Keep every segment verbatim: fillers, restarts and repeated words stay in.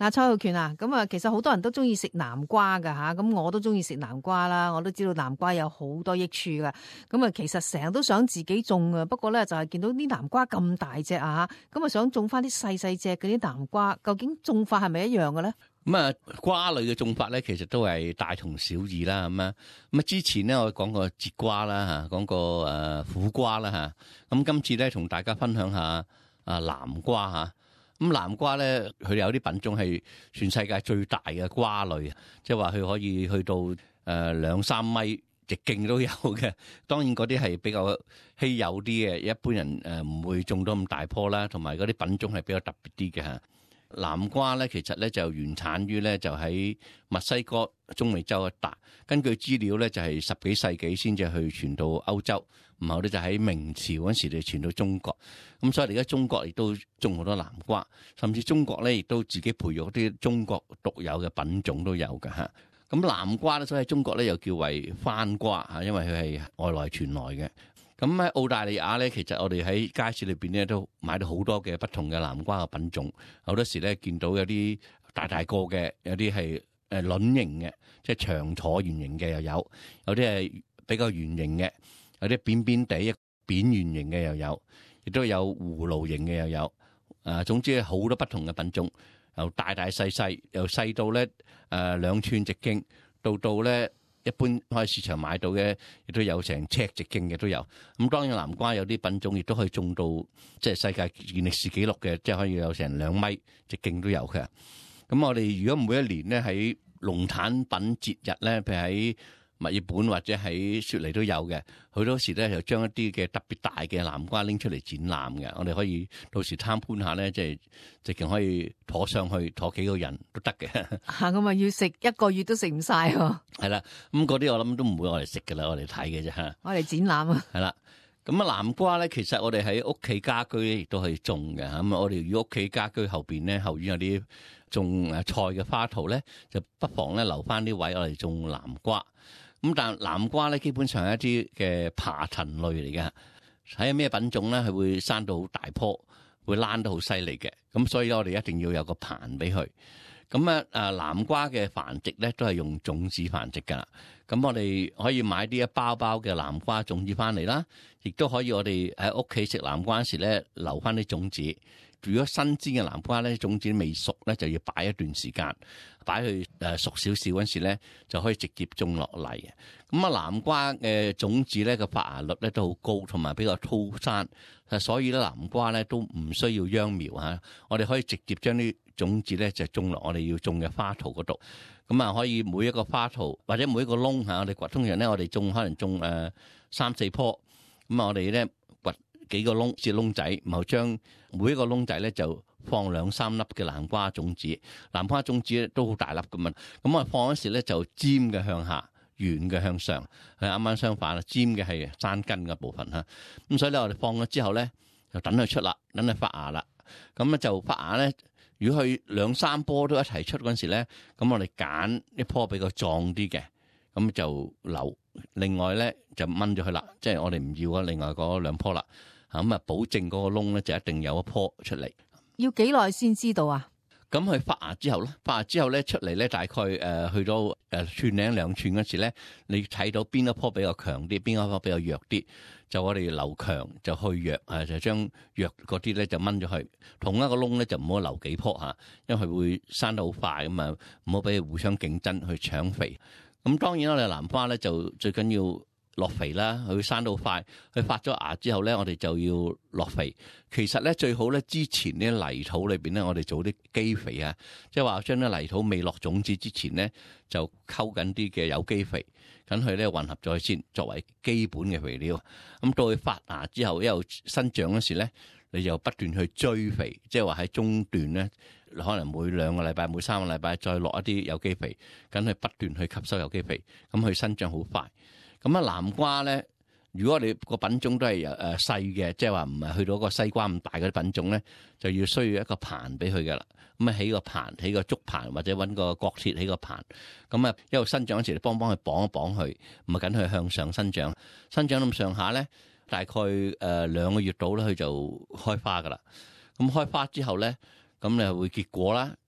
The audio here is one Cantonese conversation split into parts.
嗱，蔡浩權啊，咁啊，其實好多人都中意食南瓜噶吓，咁我都中意食南瓜啦，我都知道南瓜有好多益處噶，咁啊，其實成日都想自己種啊，不過咧就係見到啲南瓜咁大隻啊，咁啊想種翻啲細細隻嗰啲南瓜，究竟種法係咪一樣嘅咧？ 咁啊，瓜類嘅種法咧，其實都係大同小異啦，咁啊，咁啊，之前咧我講過節瓜啦吓，講過誒苦瓜啦吓，咁今次咧同大家分享下啊南瓜吓。咁南瓜咧，佢有啲品種係全世界最大嘅瓜類，即係話佢可以去到誒兩三米直徑都有嘅。當然嗰啲係比較稀有啲嘅，一般人誒唔會種到咁大棵啦。同埋嗰啲品種係比較特別啲嘅嚇。南瓜咧，其實咧就原產於咧就喺墨西哥、中美洲一帶。根據資料咧，就係十幾世紀先至去傳到歐洲，然後咧就喺明朝嗰時就傳到中國。咁所以而家中國亦都種好多南瓜，甚至中國咧亦都自己培育啲中國獨有嘅品種都有㗎嚇。咁南瓜咧，所以喺中國咧又叫為番瓜嚇，因為佢係外來傳來嘅。咁喺澳大利亞咧，其實我哋喺街市裏邊咧都買到好多嘅不同嘅南瓜嘅品種。好多時咧見到有啲大大個嘅，有啲係誒卵形嘅，即係長橢圓形嘅又有；有啲係比較圓形嘅，有啲扁扁地扁圓形嘅又有，亦都有葫蘆形嘅又有。誒，總之好多不同嘅品種，由大大細細，由細到咧誒兩寸直徑，到到咧。一般喺市場買到嘅，亦都有成尺直徑嘅都有。咁當然南瓜有啲品種亦都可以種到，即係世界健力士紀錄嘅，即係可以有成兩米直徑都有嘅。咁我哋如果每一年咧喺農產品節日咧，譬如喺墨爾本或者喺雪梨都有嘅，好多時咧就將一啲嘅特別大嘅南瓜拎出嚟展覽嘅。我哋可以到時參觀下咧，即係直情可以坐上去坐幾個人都得嘅。 嚇，咁啊要食一個月都食唔晒喎。 係啦，咁嗰啲我諗都唔會我嚟食㗎啦，我嚟睇嘅啫嚇。 我嚟展覽啊。 係啦，咁啊南瓜咧，其實我哋喺屋企家居咧亦都可以種嘅。咁啊，我哋如果屋企家居後邊咧後院有啲種誒菜嘅花圖咧，就不妨咧留翻啲位我嚟種南瓜。咁但南瓜咧，基本上係一啲嘅爬藤類嚟嘅，睇咩品種咧，係會生到好大棵，會躝得好犀利嘅。咁所以我哋一定要有個棚俾佢。咁啊，誒南瓜嘅繁殖咧，都係用種子繁殖㗎。咁我哋可以買啲一包包嘅南瓜種子翻嚟啦，亦都可以我哋喺屋企食南瓜時咧留翻啲種子。如果新鮮嘅南瓜咧，種子未熟咧，就要擺一段時間，擺去誒熟少少嗰時咧，就可以直接種落嚟嘅。咁啊，南瓜嘅種子咧個發芽率咧都好高，同埋比較粗生，所以咧南瓜咧都唔需要秧苗嚇，我哋可以直接將啲種子咧就種落我哋要種嘅花槽嗰度。咁啊，可以每一個花槽或者每一個窿嚇，我哋通常咧我哋種可能種誒三四棵，咁啊我哋咧掘幾個窿至窿仔，然後將每一個窿仔咧就放兩三粒嘅南瓜種子。南瓜種子咧都好大粒㗎嘛，咁我放嗰時咧就尖嘅向下，圓嘅向上，係啱啱相反啦。尖嘅係山根嘅部分嚇，咁所以咧我哋放咗之後咧就等佢出啦，等佢發芽啦。咁咧就發芽咧，如果佢兩三棵都一齊出嗰陣時咧，咁我哋揀一棵比較壯啲嘅，咁就留。另外咧就掹咗佢啦，即係我哋唔要啊。另外嗰兩棵啦。咁啊，保證嗰個窿咧就一定有一棵出嚟。 要幾耐先知道啊？ 咁佢發芽之後咧，發芽之後咧出嚟咧，大概誒、呃、去到誒寸零兩寸嗰時咧，你睇到邊一棵比較強啲，邊一棵比較弱啲，就我哋留強就去弱啊，就將弱嗰啲咧就掹咗去。同一個窿咧就唔好留幾棵嚇，因為佢會生得好快咁啊，唔好俾佢互相競爭去搶肥。咁當然啦，我哋南瓜咧就最緊要落肥啦，佢生到快，佢發咗芽之後咧，我哋就要落肥。其實咧最好咧，之前呢泥土裏邊咧，我哋做啲基肥啊，即係話將啲泥土未落種子之前咧，就溝緊啲嘅有機肥，咁佢咧混合咗先，作為基本嘅肥料。咁到佢發芽之後，一路生長嗰時咧，你就不斷去追肥，即係話喺中段咧，可能每兩個禮拜、每三個禮拜再落一啲有機肥，咁佢不斷去吸收有機肥，咁佢生長好快。咁啊，南瓜咧，如果你個品種都係誒細嘅，即係話唔係去到個西瓜咁大嘅品種咧，就要需要一個棚俾佢噶啦。咁啊，起個棚，起個竹棚或者揾個角鐵起個棚。咁啊，一路生長嗰時，你幫幫佢綁一綁佢，唔係緊佢向上生長。生長咁上下咧，大概誒兩個月到咧，佢就開花噶啦。咁開花之後咧，咁你會結果啦。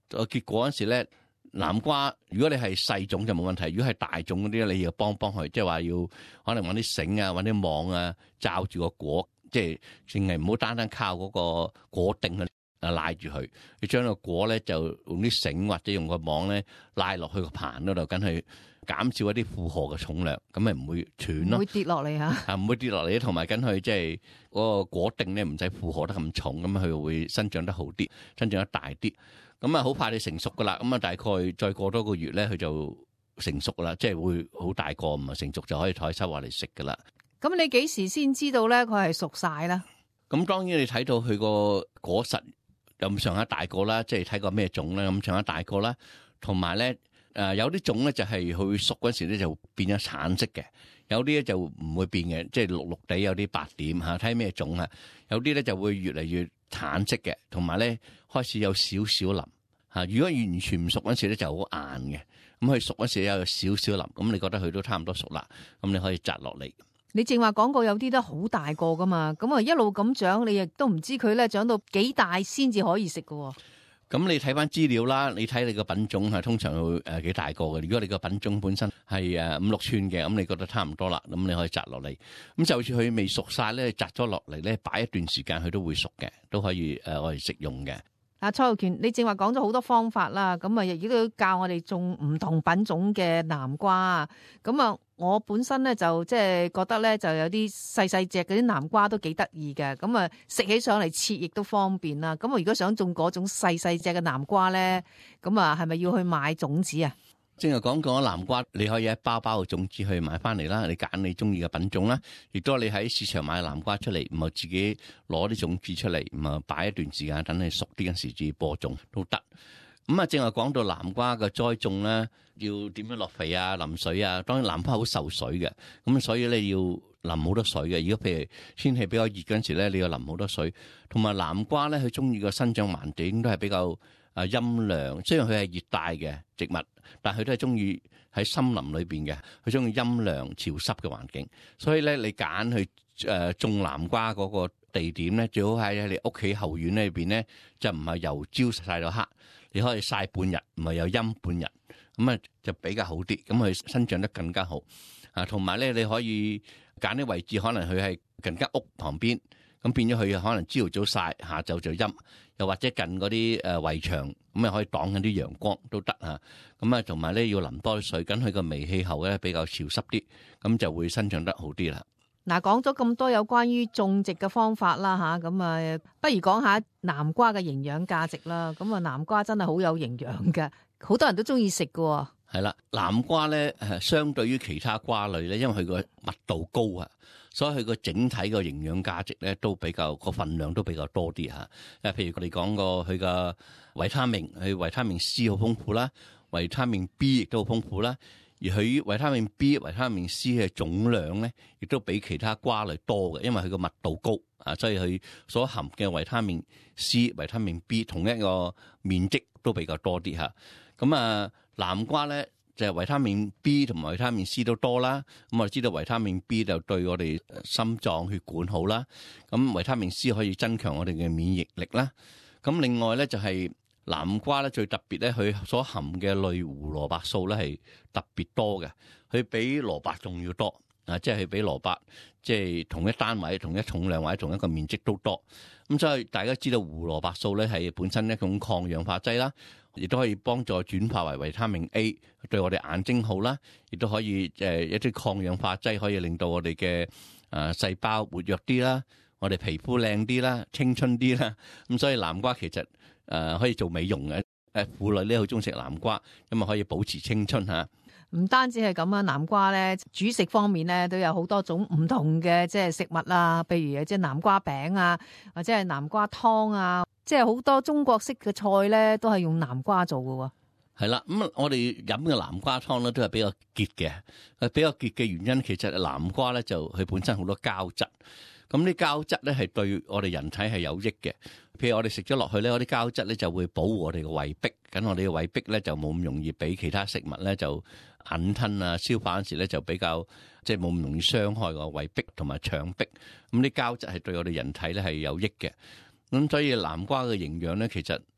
個結果嗰時咧，南瓜如果你係細種就冇問題，如果係大種嗰啲你要幫幫佢，即係話要可能揾啲繩啊，揾啲網啊罩住個果，即係淨係唔好單單靠嗰個果頂啊拉住佢，你將個果咧就用啲繩或者用個網咧拉落去個盤嗰度，梗係減少一啲負荷嘅重量，咁咪唔會斷咯， 唔會跌落嚟嚇， 啊唔會跌落嚟，同埋緊佢即係嗰個果頂咧唔使負荷得咁重，咁佢會生長得好啲，生長得大啲，咁啊好快你成熟噶啦，咁啊大概再過多個月咧，佢就成熟啦，即係會好大個，唔係成熟就可以採收落嚟食噶啦。 咁你幾時先知道咧佢係熟晒啦？ 咁當然你睇到佢個果實咁上下大個啦，即係睇過咩種咧，咁上下大個啦，同埋咧誒有啲種咧就係佢熟嗰時咧就變咗橙色嘅，有啲咧就唔會變嘅，即係綠綠地有啲白點嚇，睇咩種啊？有啲咧就會越嚟越橙色嘅，同埋咧開始有少少腍嚇。如果完全唔熟嗰時咧就好硬嘅，咁佢熟嗰時有少少腍，咁你覺得佢都差唔多熟啦，咁你可以摘落嚟。 你正話講過有啲都好大個噶嘛，咁啊一路咁長，你亦都唔知佢咧長到幾大先至可以食噶。 咁你睇翻資料啦，你睇你個品種係通常會誒幾大個嘅。如果你個品種本身係誒五六寸嘅，咁你覺得差唔多啦，咁你可以摘落嚟。咁就算佢未熟晒咧，摘咗落嚟咧，擺一段時間佢都會熟嘅，都可以誒我哋食用嘅。 啊，蔡浩權，你正話講咗好多方法啦，咁啊亦都教我哋種唔同品種嘅南瓜。咁啊，我本身咧就即係覺得咧就有啲細細隻嗰啲南瓜都幾得意嘅，咁啊食起上嚟切亦都方便啦。咁我如果想種嗰種細細隻嘅南瓜咧，咁啊係咪要去買種子啊？ 正係講講南瓜，你可以一包包嘅種子去買翻嚟啦，你揀你中意嘅品種啦。亦都你喺市場買南瓜出嚟，唔係自己攞啲種子出嚟，唔係擺一段時間等你熟啲嗰時至播種都得。咁啊，正係講到南瓜嘅栽種咧，要點樣落肥啊、淋水啊。當然南瓜好受水嘅，咁所以咧要淋好多水嘅。如果譬如天氣比較熱嗰陣時咧，你要淋好多水。同埋南瓜咧，佢中意個生長環境都係比較啊陰涼，雖然佢係熱帶嘅植物，但係佢都係中意喺森林裏邊嘅，佢中意陰涼潮濕嘅環境。所以咧，你揀去誒種南瓜嗰個地點咧，最好喺你屋企後院裏邊咧，就唔係由朝曬到黑，你可以曬半日，唔係由陰半日，咁啊就比較好啲，咁佢生長得更加好啊。同埋咧，你可以揀啲位置，可能佢係近間屋旁邊。咁變咗佢可能朝早曬，下晝就陰，又或者近嗰啲誒圍牆，咁啊可以擋緊啲陽光都得嚇。咁啊同埋咧要淋多啲水，咁佢個微氣候咧比較潮濕啲，咁就會生長得好啲啦。 嗱，講咗咁多有關於種植嘅方法啦嚇，咁啊不如講下南瓜嘅營養價值啦。咁啊南瓜真係好有營養嘅，好多人都中意食嘅。 係啦，南瓜咧誒相對於其他瓜類咧，因為佢個密度高啊。所以佢個整體個營養價值咧都比較個份量都比較多啲嚇。誒，譬如我哋講過佢個維他命，佢維他命 C 好豐富啦，維他命 B 亦都好豐富啦。而佢維他命 B、維他命 C 嘅總量咧，亦都比其他瓜類多嘅，因為佢個密度高啊，所以佢所含嘅維他命 C、維他命 B 同一個面積都比較多啲嚇。咁啊，南瓜咧。就係維他命 B 同埋維他命 C 都多啦，咁我知道維他命 B 就對我哋心臟血管好啦，咁維他命 C 可以增強我哋嘅免疫力啦。咁另外咧就係南瓜咧最特別咧，佢所含嘅類胡蘿蔔素咧係特別多嘅，佢比蘿蔔仲要多啊！即係佢比蘿蔔即係同一單位、同一重量或者同一個面積都多。咁所以大家知道胡蘿蔔素咧係本身一種抗氧化劑啦。亦都可以幫助轉化為維他命 A，對我哋眼睛好啦。亦都可以誒一啲抗氧化劑，可以令到我哋嘅誒細胞活躍啲啦，我哋皮膚靚啲啦，青春啲啦。咁所以南瓜其實誒可以做美容嘅，誒婦女咧好中意食南瓜，因為可以保持青春嚇。 唔單止係咁啊，南瓜咧煮食方面咧都有好多種唔同嘅即係食物啊，譬如即係南瓜餅啊，或者係南瓜湯啊。即係好多中國式嘅菜咧，都係用南瓜做嘅喎。 係啦，咁我哋飲嘅南瓜湯咧都係比較結嘅。誒比較結嘅原因，其實南瓜咧就佢本身好多膠質。咁啲膠質咧係對我哋人體係有益嘅。譬如我哋食咗落去咧，嗰啲膠質咧就會保護我哋嘅胃壁。咁我哋嘅胃壁咧就冇咁容易俾其他食物咧就硬吞啊，消化嗰時咧就比較即係冇咁容易傷害個胃壁同埋腸壁。咁啲膠質係對我哋人體咧係有益嘅。咁所以南瓜嘅營養咧，其實好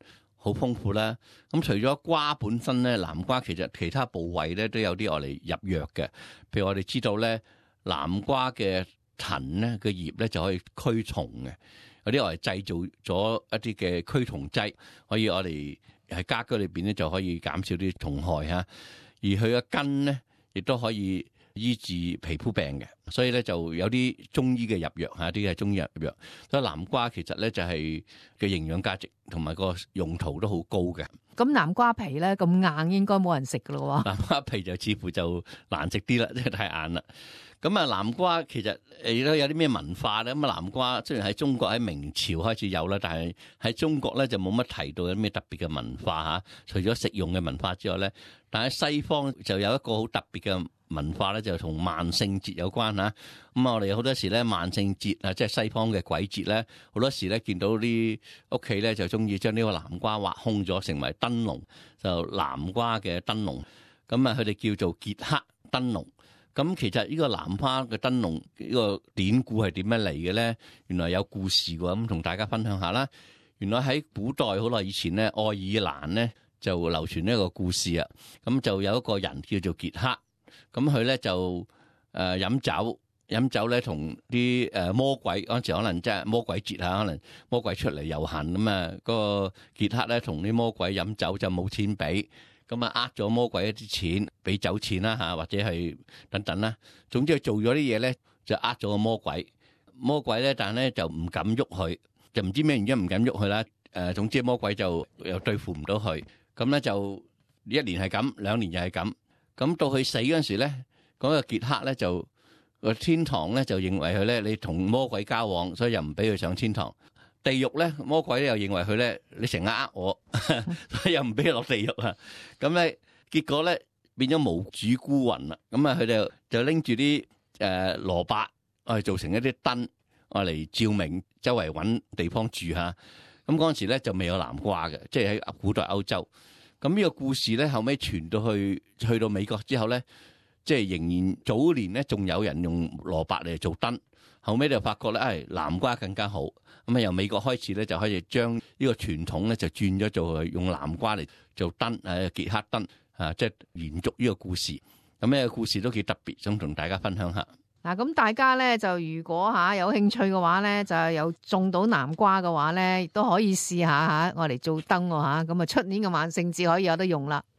好豐富啦。咁除咗瓜本身咧，南瓜其實其他部位咧都有啲我嚟入藥嘅。譬如我哋知道咧，南瓜嘅藤咧個葉咧就可以驅蟲嘅，有啲我嚟製造咗一啲嘅驅蟲劑，可以我哋喺家居裏邊咧就可以減少啲蟲害嚇。而佢嘅根咧亦都可以醫治皮膚病嘅，所以咧就有啲中醫嘅入藥嚇，啲係中醫入藥。所以南瓜其實咧就係嘅營養價值同埋個用途都好高嘅。 咁南瓜皮咧咁硬，應該冇人食噶咯喎。 南瓜皮就似乎就難食啲啦，即係太硬啦。咁啊，南瓜其實誒都有啲咩文化咧？咁啊，南瓜雖然喺中國喺明朝開始有啦，但係喺中國咧就冇乜提到有咩特別嘅文化嚇。除咗食用嘅文化之外咧，但喺西方就有一個好特別嘅文化咧，就同萬聖節有關嚇。咁啊，我哋好多時咧萬聖節啊，即係西方嘅鬼節咧，好多時咧見到啲屋企咧就中意將呢個南瓜挖空咗，成為燈籠，就南瓜嘅燈籠。咁啊，佢哋叫做傑克燈籠。咁其實呢個南瓜嘅燈籠呢個典故係點樣嚟嘅咧？原來有故事嘅，咁同大家分享下啦。原來喺古代好耐以前咧，愛爾蘭咧就流傳一個故事啊。咁就有一個人叫做傑克，咁佢咧就誒飲酒，飲酒咧同啲誒魔鬼嗰陣時可能即係魔鬼節啊，可能魔鬼出嚟遊行咁啊。嗰個傑克咧同啲魔鬼飲酒就冇錢俾。咁啊，呃咗魔鬼一啲錢，俾酒錢啦嚇，或者係等等啦。總之佢做咗啲嘢咧，就呃咗個魔鬼。魔鬼咧，但係咧就唔敢喐佢，就唔知咩原因唔敢喐佢啦。誒，總之魔鬼就又對付唔到佢。咁咧就一年係咁，兩年又係咁。咁到佢死嗰陣時咧，嗰個傑克咧就個天堂咧就認為佢咧，你同魔鬼交往，所以又唔俾佢上天堂。地獄咧，魔鬼又認為佢咧，你成日呃我，所以又唔俾佢落地獄啊！咁咧，結果咧變咗無主孤魂啦。咁啊，佢哋就拎住啲誒蘿蔔，我哋做成一啲燈，我嚟照明，周圍揾地方住下。咁嗰陣時咧就未有南瓜嘅，即係喺古代歐洲。咁呢個故事咧後尾傳到去去到美國之後咧，即係仍然早年咧仲有人用蘿蔔嚟做燈，後尾就發覺咧，誒南瓜更加好。咁啊，由美國開始咧，就可以將呢個傳統咧，就轉咗做用南瓜嚟做燈，誒傑克燈啊，即係延續呢個故事。咁呢個故事都幾特別，想同大家分享下。 嗱，咁大家咧就如果嚇有興趣嘅話咧，就有種到南瓜嘅話咧，亦都可以試下嚇，我嚟做燈喎嚇。咁啊，出年嘅萬聖節可以有得用啦。